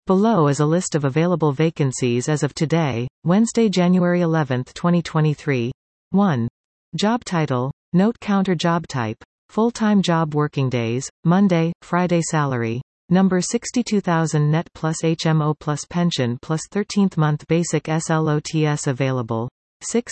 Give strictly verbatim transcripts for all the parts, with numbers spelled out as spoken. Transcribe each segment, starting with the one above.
Below is a list of available vacancies as of today, Wednesday, January eleventh, twenty twenty-three. one. Job title. Note counter job type. Full-time job working days, Monday, Friday salary. Number sixty-two thousand net plus H M O plus pension plus thirteenth month basic slots available. six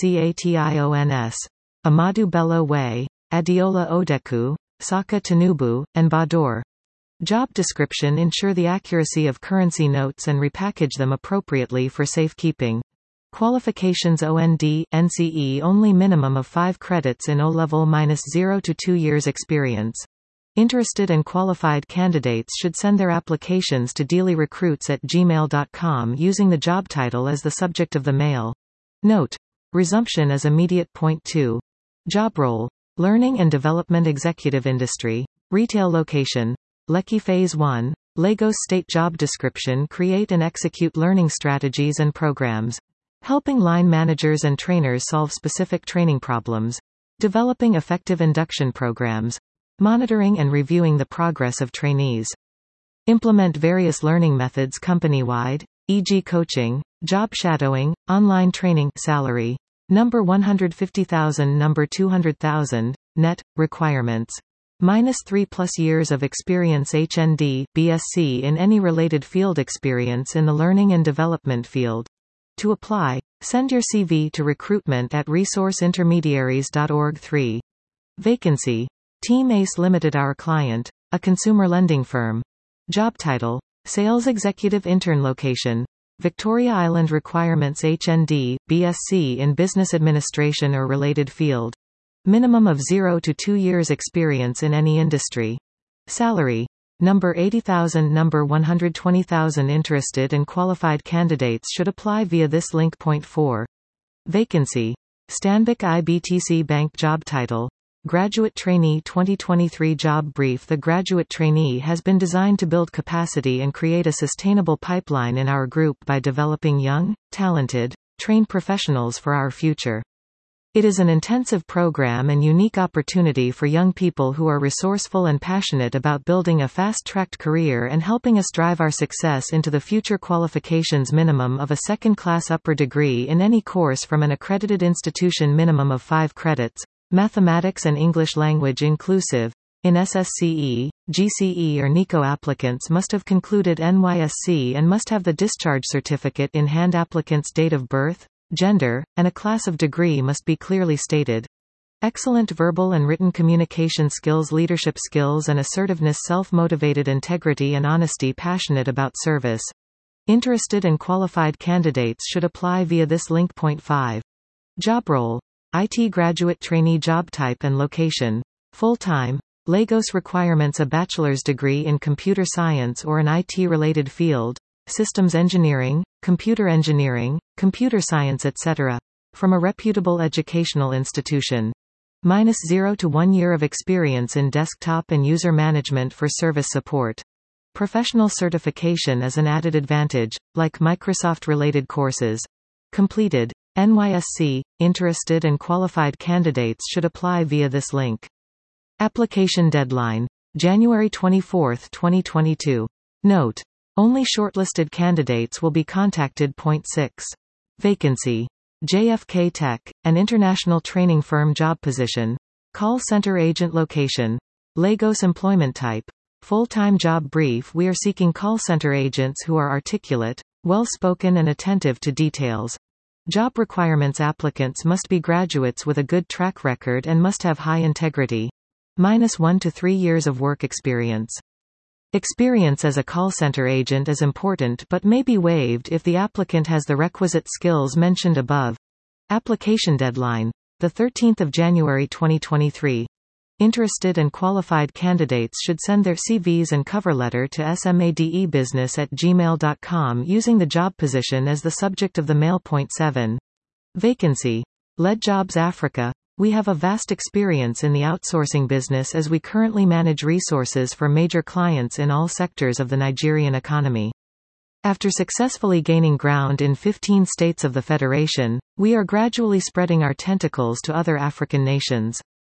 locations. Amadou Bello Way, Adiola Odeku, Saka Tinubu, and Badur. Job description. Ensure the accuracy of currency notes and repackage them appropriately for safekeeping. Qualifications. O N D, N C E only, minimum of five credits in O-level minus zero to two years experience. Interested and qualified candidates should send their applications to dealyrecruits at gmail dot com using the job title as the subject of the mail. Note: resumption is immediate. Point two. Job role. Learning and Development Executive. Industry. Retail location. Lekki Phase one, Lagos State. Job description. Create and execute learning strategies and programs. Helping line managers and trainers solve specific training problems. Developing effective induction programs. Monitoring and reviewing the progress of trainees. Implement various learning methods company-wide, for example coaching, job shadowing, online training. Salary. Number one hundred fifty thousand, number two hundred thousand, net. Requirements. Minus three plus years of experience H N D, B S c in any related field. Experience in the learning and development field. To apply, send your C V to recruitment at resource intermediaries dot org. three. Vacancy. Team Ace Limited. Our client, a consumer lending firm. Job title. Sales Executive. Intern. Location. Victoria Island. Requirements. H N D, B S c in business administration or related field. Minimum of zero to two years experience in any industry. Salary. Number eighty thousand, number one hundred twenty thousand. Interested and qualified candidates should apply via this link. Point four. Vacancy. Stanbic I B T C Bank. Job title. Graduate Trainee. Twenty twenty-three Job brief. The graduate trainee has been designed to build capacity and create a sustainable pipeline in our group by developing young, talented, trained professionals for our future. It is an intensive program and unique opportunity for young people who are resourceful and passionate about building a fast-tracked career and helping us drive our success into the future. Qualifications. Minimum of a second-class upper degree in any course from an accredited institution. Minimum of five credits. Mathematics and English language inclusive. In S S C E, G C E or N I C O applicants must have concluded N Y S C and must have the discharge certificate in hand. Applicants' date of birth, gender, and a class of degree must be clearly stated. Excellent verbal and written communication skills, leadership skills and assertiveness, self-motivated, integrity and honesty, passionate about service. Interested and qualified candidates should apply via this link. Point five. Job role. I T graduate trainee. Job type and location. Full-time, Lagos. Requirements. A bachelor's degree in computer science or an I T-related field, systems engineering, computer engineering, computer science, et cetera, from a reputable educational institution. Minus zero to one year of experience in desktop and user management for service support. Professional certification is an added advantage, like Microsoft-related courses. Completed. N Y S C. Interested and qualified candidates should apply via this link. Application deadline. January twenty-fourth, twenty twenty-two. Note: only shortlisted candidates will be contacted. Point six. Vacancy. J F K Tech, an international training firm. Job position. Call center agent. Location. Lagos. Employment type. Full-time job brief. We are seeking call center agents who are articulate, well-spoken and attentive to details. Job requirements. Applicants must be graduates with a good track record and must have high integrity. Minus one to three years of work experience. Experience as a call center agent is important but may be waived if the applicant has the requisite skills mentioned above. Application deadline. The thirteenth of January twenty twenty-three. Interested and qualified candidates should send their C Vs and cover letter to smadebusiness at gmail dot com using the job position as the subject of the mail. Point seven. Vacancy. Lead Jobs Africa. We have a vast experience in the outsourcing business as we currently manage resources for major clients in all sectors of the Nigerian economy. After successfully gaining ground in fifteen states of the Federation, we are gradually spreading our tentacles to other African nations.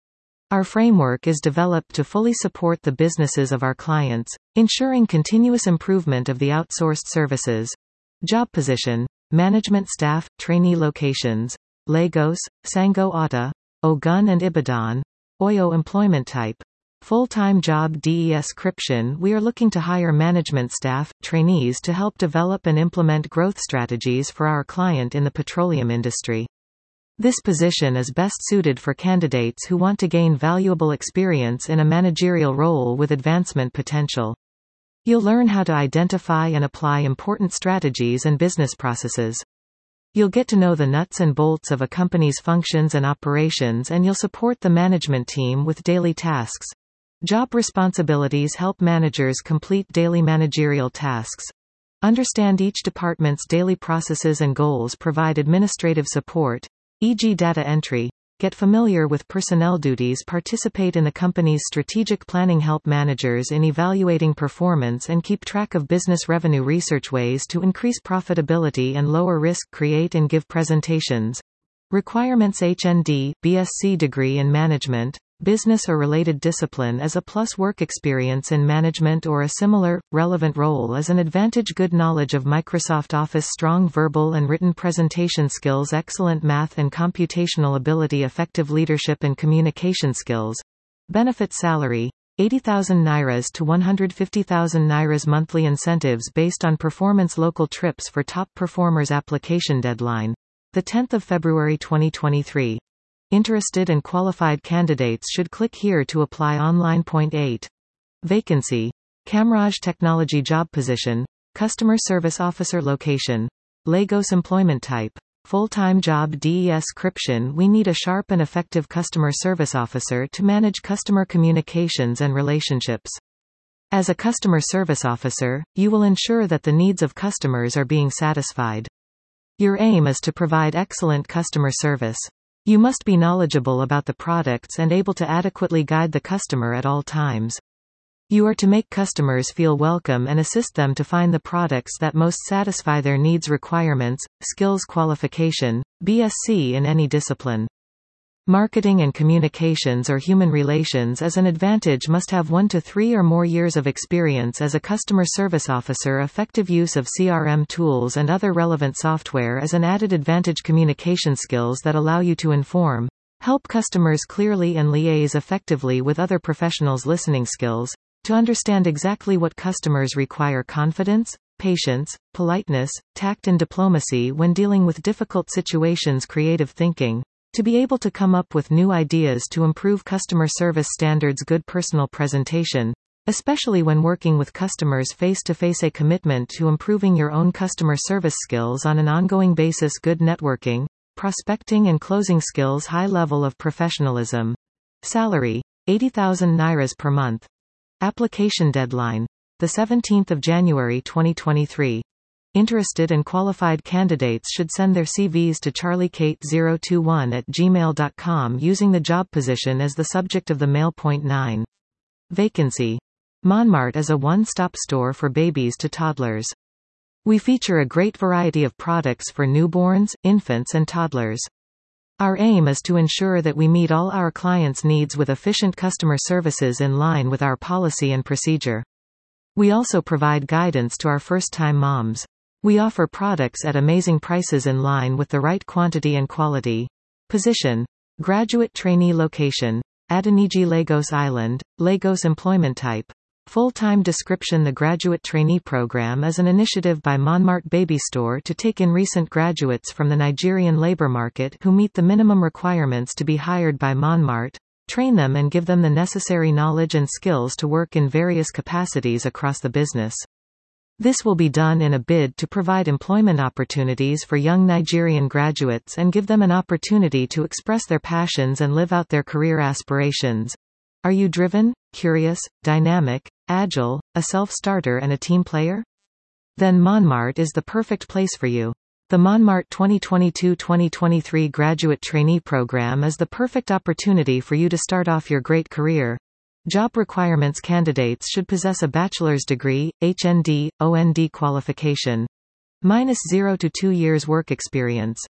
Our framework is developed to fully support the businesses of our clients, ensuring continuous improvement of the outsourced services. Job position: management staff, trainee locations: Lagos, Sango Ota, Ogun and Ibadan. Oyo employment type: full-time job description: we are looking to hire management staff, trainees to help develop and implement growth strategies for our client in the petroleum industry. This position is best suited for candidates who want to gain valuable experience in a managerial role with advancement potential. You'll learn how to identify and apply important strategies and business processes. You'll get to know the nuts and bolts of a company's functions and operations, and you'll support the management team with daily tasks. Job responsibilities: help managers complete daily managerial tasks. Understand each department's daily processes and goals. Provide administrative support, for example data entry. Get familiar with personnel duties. Participate in the company's strategic planning. Help managers in evaluating performance and keep track of business revenue. Research ways to increase profitability and lower risk. Create and give presentations. Requirements: H N D, B S c degree in management, business or related discipline as a plus. Work experience in management or a similar, relevant role as an advantage. Good knowledge of Microsoft Office. Strong verbal and written presentation skills. Excellent math and computational ability. Effective leadership and communication skills. Benefits: salary: eighty thousand nairas to one hundred fifty thousand nairas. Monthly incentives based on performance. Local trips for top performers. Application deadline: the tenth of February twenty twenty-three. Interested and qualified candidates should click here to apply online. Point eight. Vacancy: Camraj Technology. Job position: Customer Service Officer. Location: Lagos. Employment type: full-time job description: we need a sharp and effective customer service officer to manage customer communications and relationships. As a customer service officer, you will ensure that the needs of customers are being satisfied. Your aim is to provide excellent customer service. You must be knowledgeable about the products and able to adequately guide the customer at all times. You are to make customers feel welcome and assist them to find the products that most satisfy their needs. Requirements: skills qualification, B S c in any discipline. Marketing and communications or human relations as an advantage. Must have one to three or more years of experience as a customer service officer. Effective use of C R M tools and other relevant software as an added advantage. Communication skills that allow you to inform, help customers clearly and liaise effectively with other professionals. Listening skills: to understand exactly what customers require. Confidence, patience, politeness, tact and diplomacy when dealing with difficult situations. Creative thinking: to be able to come up with new ideas to improve customer service standards. Good personal presentation, especially when working with customers face-to-face. A commitment to improving your own customer service skills on an ongoing basis. Good networking, prospecting and closing skills. High level of professionalism. Salary: eighty thousand nairas per month. Application deadline: the seventeenth of January twenty twenty-three. Interested and qualified candidates should send their C Vs to charlie kate zero two one at gmail dot com using the job position as the subject of the mail. Point nine. Vacancy: Monmart is a one-stop store for babies to toddlers. We feature a great variety of products for newborns, infants and toddlers. Our aim is to ensure that we meet all our clients' needs with efficient customer services in line with our policy and procedure. We also provide guidance to our first-time moms. We offer products at amazing prices in line with the right quantity and quality. Position: graduate trainee. Location: Adeniji, Lagos Island, Lagos. Employment type: full-time. Description: the Graduate Trainee Program is an initiative by Monmart Baby Store to take in recent graduates from the Nigerian labor market who meet the minimum requirements to be hired by Monmart, train them and give them the necessary knowledge and skills to work in various capacities across the business. This will be done in a bid to provide employment opportunities for young Nigerian graduates and give them an opportunity to express their passions and live out their career aspirations. Are you driven, curious, dynamic, agile, a self-starter and a team player? Then Monmart is the perfect place for you. The Monmart twenty twenty-two twenty twenty-three Graduate Trainee Program is the perfect opportunity for you to start off your great career. Job requirements: candidates should possess a bachelor's degree, H N D, O N D qualification. Minus zero to two years work experience.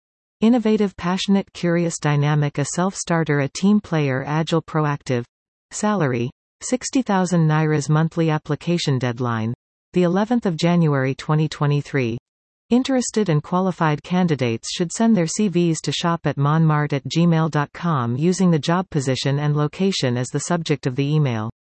Innovative, passionate, curious, dynamic, a self-starter, a team player, agile, proactive. Salary: sixty thousand nairas. Monthly application deadline: the eleventh of January twenty twenty-three. Interested and qualified candidates should send their C Vs to shop at monmart at gmail dot com using the job position and location as the subject of the email.